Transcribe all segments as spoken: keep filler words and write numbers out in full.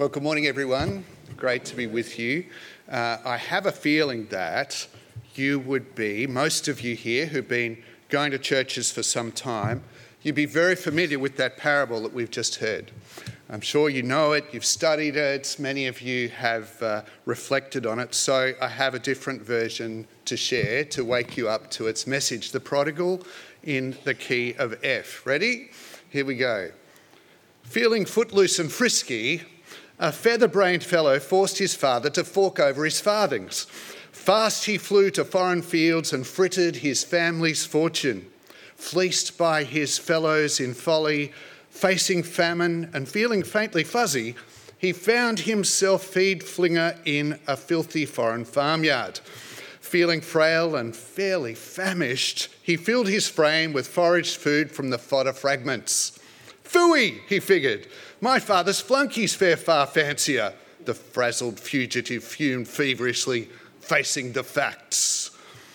Well, good morning, everyone. Great to be with you. Uh, I have a feeling that you would be, most of you here who've been going to churches for some time, you'd be very familiar with that parable that we've just heard. I'm sure you know it, you've studied it, many of you have uh, reflected on it, so I have a different version to share to wake you up to its message. The prodigal in the key of F. Ready? Here we go. Feeling footloose and frisky, a feather-brained fellow forced his father to fork over his farthings. Fast he flew to foreign fields and frittered his family's fortune. Fleeced by his fellows in folly, facing famine and feeling faintly fuzzy, he found himself feed-flinger in a filthy foreign farmyard. Feeling frail and fairly famished, he filled his frame with foraged food from the fodder fragments. Phooey, he figured. My father's flunkies fare far fancier. The frazzled fugitive fumed feverishly, facing the facts.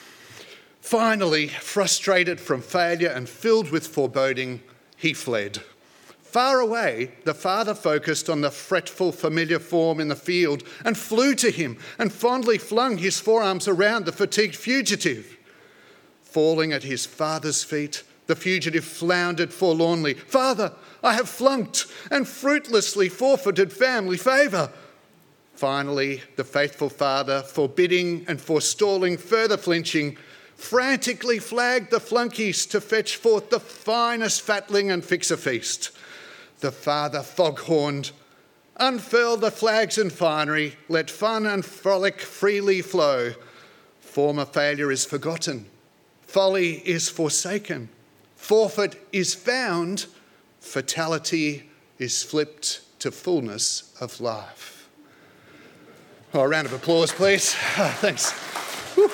Finally, frustrated from failure and filled with foreboding, he fled. Far away, the father focused on the fretful, familiar form in the field and flew to him and fondly flung his forearms around the fatigued fugitive. Falling at his father's feet, the fugitive floundered forlornly. Father, I have flunked and fruitlessly forfeited family favour. Finally, the faithful father, forbidding and forestalling further flinching, frantically flagged the flunkies to fetch forth the finest fatling and fix a feast. The father foghorned, unfurl the flags and finery, let fun and frolic freely flow. Former failure is forgotten, folly is forsaken, forfeit is found, fatality is flipped to fullness of life. Oh, a round of applause, please. Oh, thanks. Whew.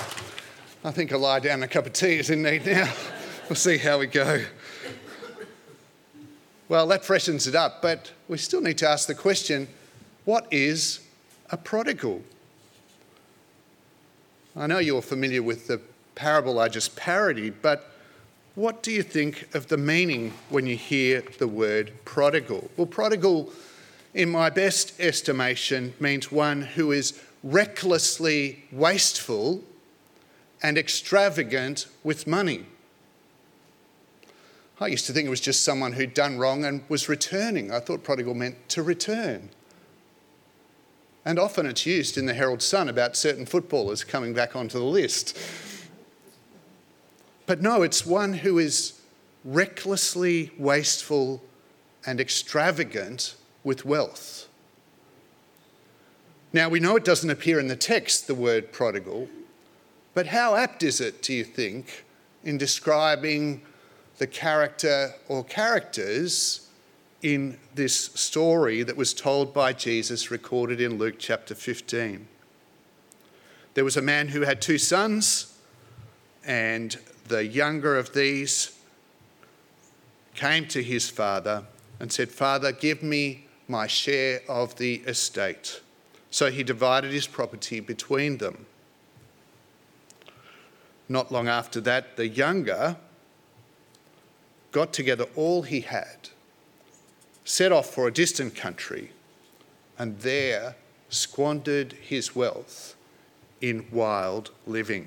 I think a lie down and a cup of tea is in need now. We'll see how we go. Well, that freshens it up, but we still need to ask the question, what is a prodigal? I know you're familiar with the parable I just parodied, but what do you think of the meaning when you hear the word prodigal? Well, prodigal, in my best estimation, means one who is recklessly wasteful and extravagant with money. I used to think it was just someone who'd done wrong and was returning. I thought prodigal meant to return. And often it's used in the Herald Sun about certain footballers coming back onto the list. But no, it's one who is recklessly wasteful and extravagant with wealth. Now, we know it doesn't appear in the text, the word prodigal, but how apt is it, do you think, in describing the character or characters in this story that was told by Jesus, recorded in Luke chapter fifteen? There was a man who had two sons, and the younger of these came to his father and said, Father, give me my share of the estate. So he divided his property between them. Not long after that, the younger got together all he had, set off for a distant country, and there squandered his wealth in wild living.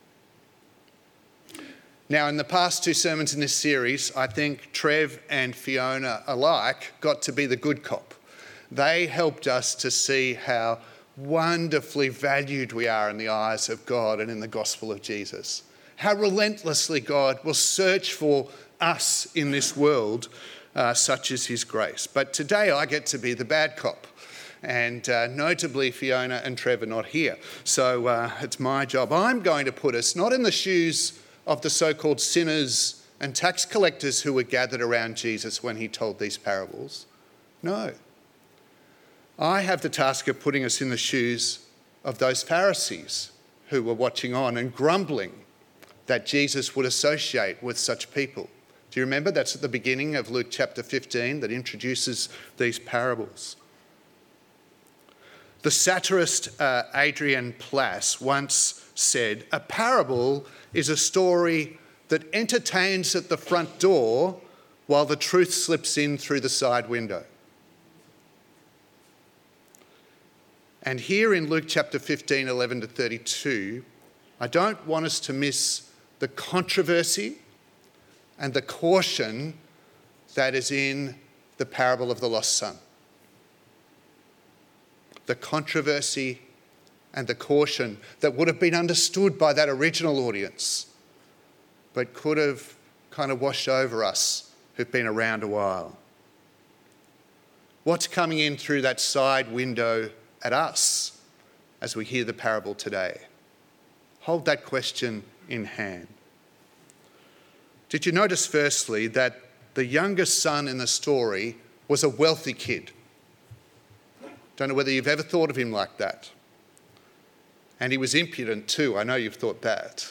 Now, in the past two sermons in this series, I think Trev and Fiona alike got to be the good cop. They helped us to see how wonderfully valued we are in the eyes of God and in the gospel of Jesus. How relentlessly God will search for us in this world, uh, such as his grace. But today I get to be the bad cop. And uh, notably, Fiona and Trev are not here. So uh, it's my job. I'm going to put us not in the shoes of the so-called sinners and tax collectors who were gathered around Jesus when he told these parables. No. I have the task of putting us in the shoes of those Pharisees who were watching on and grumbling that Jesus would associate with such people. Do you remember? That's at the beginning of Luke chapter fifteen that introduces these parables. The satirist uh, Adrian Plass once said, a parable is a story that entertains at the front door while the truth slips in through the side window. And here in Luke chapter fifteen, eleven to thirty-two, I don't want us to miss the controversy and the caution that is in the parable of the lost son. The controversy and the caution that would have been understood by that original audience, but could have kind of washed over us who've been around a while. What's coming in through that side window at us as we hear the parable today? Hold that question in hand. Did you notice firstly that the youngest son in the story was a wealthy kid? Don't know whether you've ever thought of him like that. And he was impudent too. I know you've thought that.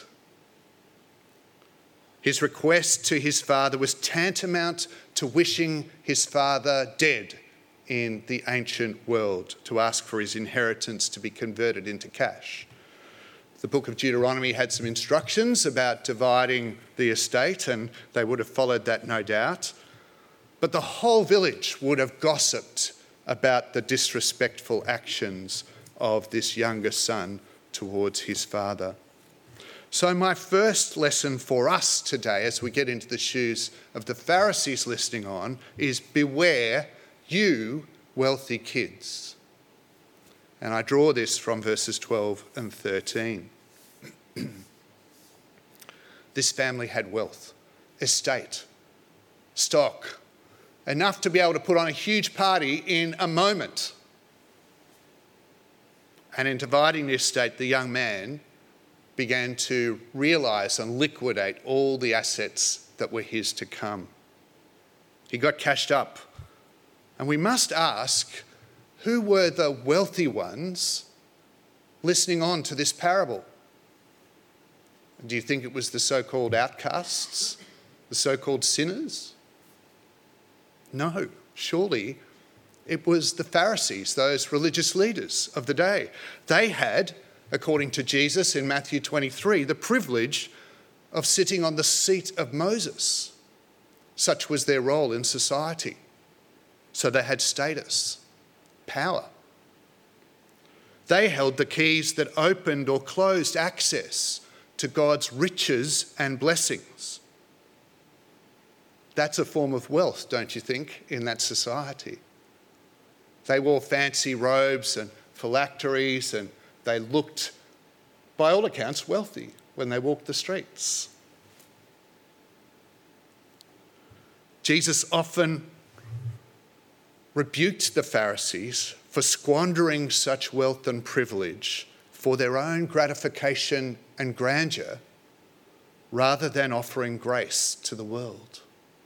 His request to his father was tantamount to wishing his father dead in the ancient world, to ask for his inheritance to be converted into cash. The book of Deuteronomy had some instructions about dividing the estate, and they would have followed that, no doubt. But the whole village would have gossiped about the disrespectful actions of this younger son towards his father. So my first lesson for us today, as we get into the shoes of the Pharisees listening on, is beware you wealthy kids. And I draw this from verses twelve and thirteen. This family had wealth, estate, stock, enough to be able to put on a huge party in a moment. And in dividing the estate, the young man began to realise and liquidate all the assets that were his to come. He got cashed up. And we must ask, who were the wealthy ones listening on to this parable? Do you think it was the so-called outcasts, the so-called sinners? No, surely it was the Pharisees, those religious leaders of the day. They had, according to Jesus in Matthew twenty-three, the privilege of sitting on the seat of Moses. Such was their role in society. So they had status, power. They held the keys that opened or closed access to God's riches and blessings. That's a form of wealth, don't you think, in that society? They wore fancy robes and phylacteries, and they looked, by all accounts, wealthy when they walked the streets. Jesus often rebuked the Pharisees for squandering such wealth and privilege for their own gratification and grandeur rather than offering grace to the world.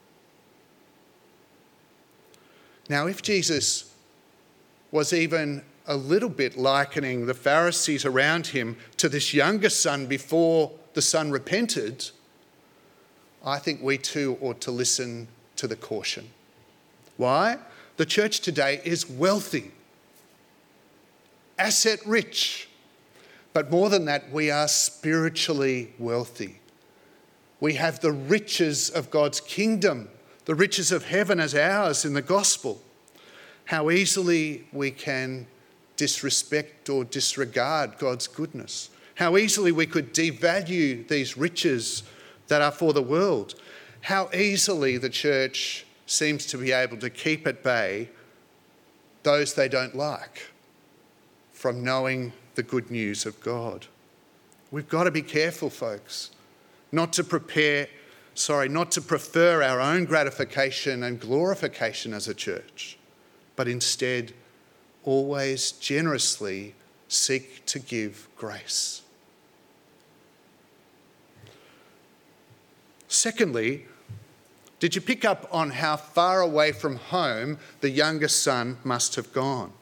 Now, if Jesus was even a little bit likening the Pharisees around him to this younger son before the son repented, I think we too ought to listen to the caution. Why? The church today is wealthy, asset rich, but more than that, we are spiritually wealthy. We have the riches of God's kingdom, the riches of heaven as ours in the gospel. How easily we can disrespect or disregard God's goodness. How easily we could devalue these riches that are for the world. How easily the church seems to be able to keep at bay those they don't like from knowing the good news of God. We've got to be careful, folks, not to prepare, sorry, not to prefer our own gratification and glorification as a church, but instead always generously seek to give grace. Secondly, did you pick up on how far away from home the youngest son must have gone?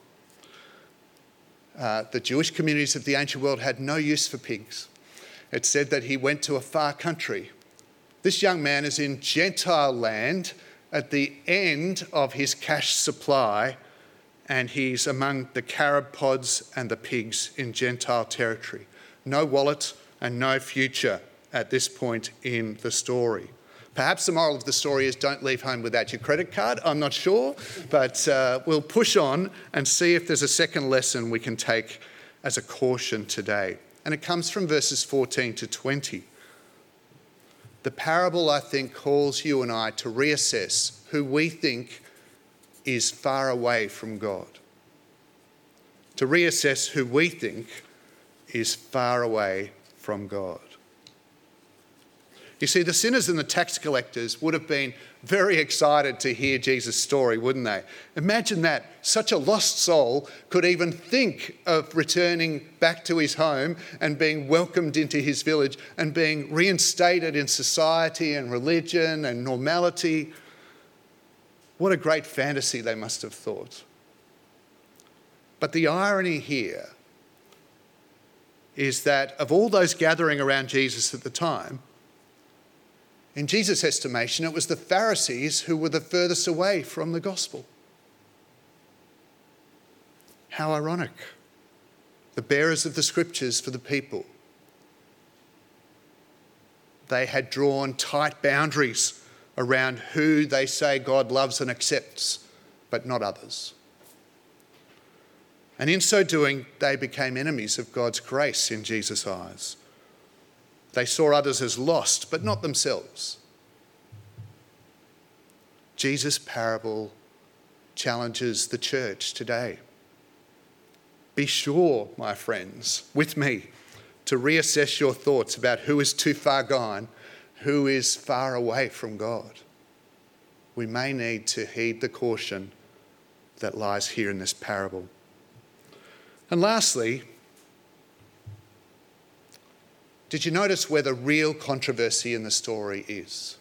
Uh, the Jewish communities of the ancient world had no use for pigs. It said that he went to a far country. This young man is in Gentile land at the end of his cash supply, and he's among the carob pods and the pigs in Gentile territory. No wallet and no future at this point in the story. Perhaps the moral of the story is don't leave home without your credit card. I'm not sure, but uh, we'll push on and see if there's a second lesson we can take as a caution today. And it comes from verses fourteen to twenty. The parable, I think, calls you and I to reassess who we think is far away from God. To reassess who we think is far away from God. You see, the sinners and the tax collectors would have been very excited to hear Jesus' story, wouldn't they? Imagine that. Such a lost soul could even think of returning back to his home and being welcomed into his village and being reinstated in society and religion and normality. What a great fantasy they must have thought. But the irony here is that of all those gathering around Jesus at the time, in Jesus' estimation, it was the Pharisees who were the furthest away from the gospel. How ironic. The bearers of the scriptures for the people. They had drawn tight boundaries around who they say God loves and accepts, but not others. And in so doing, they became enemies of God's grace in Jesus' eyes. They saw others as lost, but not themselves. Jesus' parable challenges the church today. Be sure, my friends, with me, to reassess your thoughts about who is too far gone, who is far away from God. We may need to heed the caution that lies here in this parable. And lastly, did you notice where the real controversy in the story is?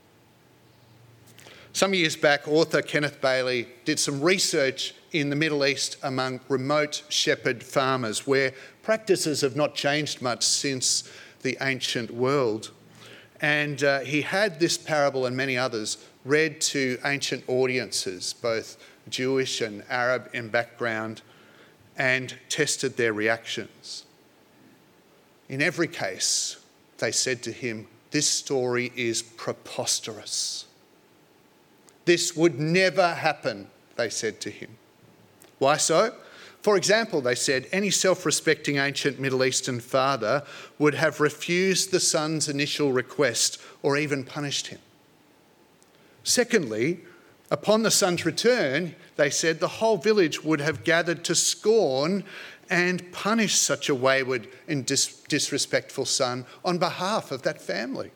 Some years back, author Kenneth Bailey did some research in the Middle East among remote shepherd farmers, where practices have not changed much since the ancient world. And uh, he had this parable and many others read to ancient audiences, both Jewish and Arab in background, and tested their reactions. In every case, they said to him, "This story is preposterous. This would never happen," they said to him. Why so? For example, they said, any self-respecting ancient Middle Eastern father would have refused the son's initial request or even punished him. Secondly, upon the son's return, they said the whole village would have gathered to scorn and punish such a wayward and dis- disrespectful son on behalf of that family.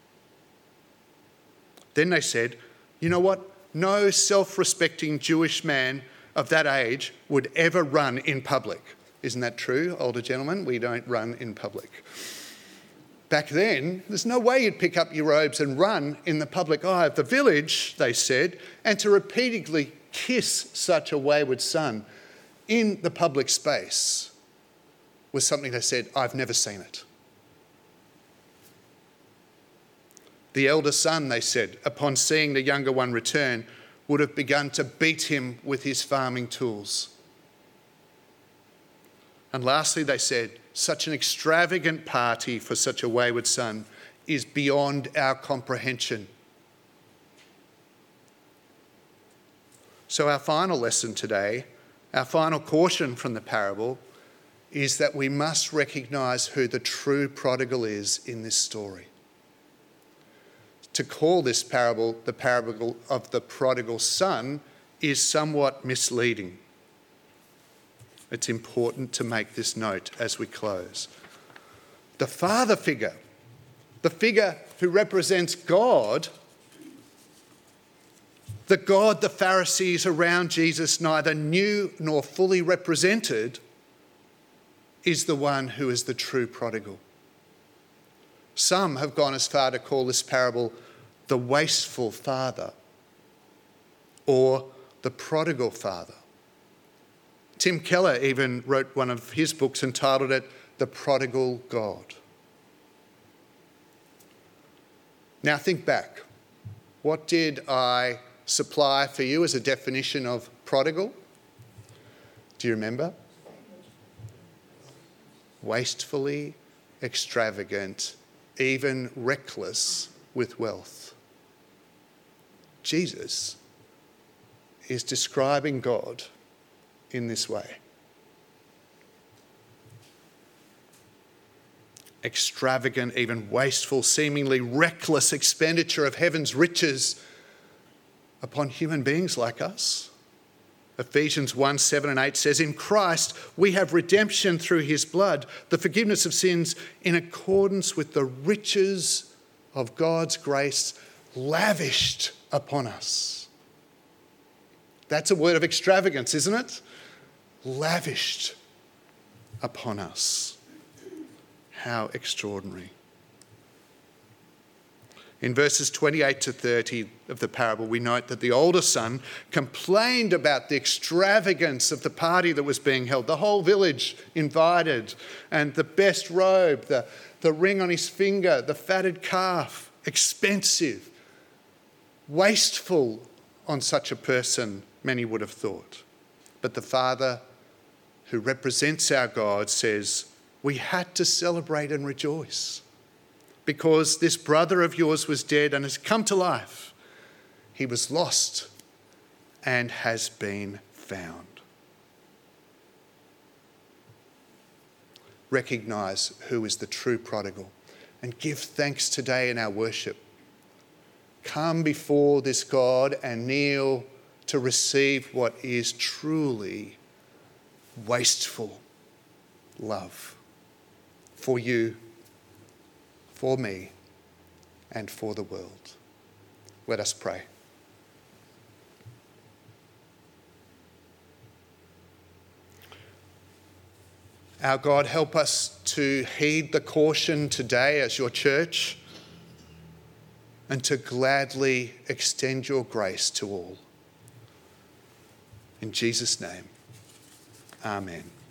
Then they said, you know what? No self-respecting Jewish man of that age would ever run in public. Isn't that true, older gentlemen? We don't run in public. Back then, there's no way you'd pick up your robes and run in the public eye of the village, they said, and to repeatedly kiss such a wayward son in the public space was something they said, I've never seen it. The elder son, they said, upon seeing the younger one return, would have begun to beat him with his farming tools. And lastly, they said, such an extravagant party for such a wayward son is beyond our comprehension. So our final lesson today, our final caution from the parable, is that we must recognise who the true prodigal is in this story. To call this parable the parable of the prodigal son is somewhat misleading. It's important to make this note as we close. The father figure, the figure who represents God, the God the Pharisees around Jesus neither knew nor fully represented, is the one who is the true prodigal. Some have gone as far to call this parable the wasteful father or the prodigal father. Tim Keller even wrote one of his books entitled it The Prodigal God. Now think back. What did I supply for you as a definition of prodigal? Do you remember? Wastefully extravagant, even reckless with wealth. Jesus is describing God in this way. Extravagant, even wasteful, seemingly reckless expenditure of heaven's riches upon human beings like us. Ephesians one, seven and eight says, in Christ we have redemption through his blood, the forgiveness of sins in accordance with the riches of God's grace lavished upon us. That's a word of extravagance, isn't it? Lavished upon us. How extraordinary. In verses twenty-eight to thirty of the parable, we note that the older son complained about the extravagance of the party that was being held. The whole village invited, and the best robe, the, the ring on his finger, the fatted calf, expensive, wasteful on such a person, many would have thought. But the father, who represents our God, says, we had to celebrate and rejoice because this brother of yours was dead and has come to life. He was lost and has been found. Recognise who is the true prodigal and give thanks today in our worship. Come before this God and kneel to receive what is truly wasteful love for you, for me, and for the world. Let us pray. Our God, help us to heed the caution today as your church and to gladly extend your grace to all. In Jesus' name, amen.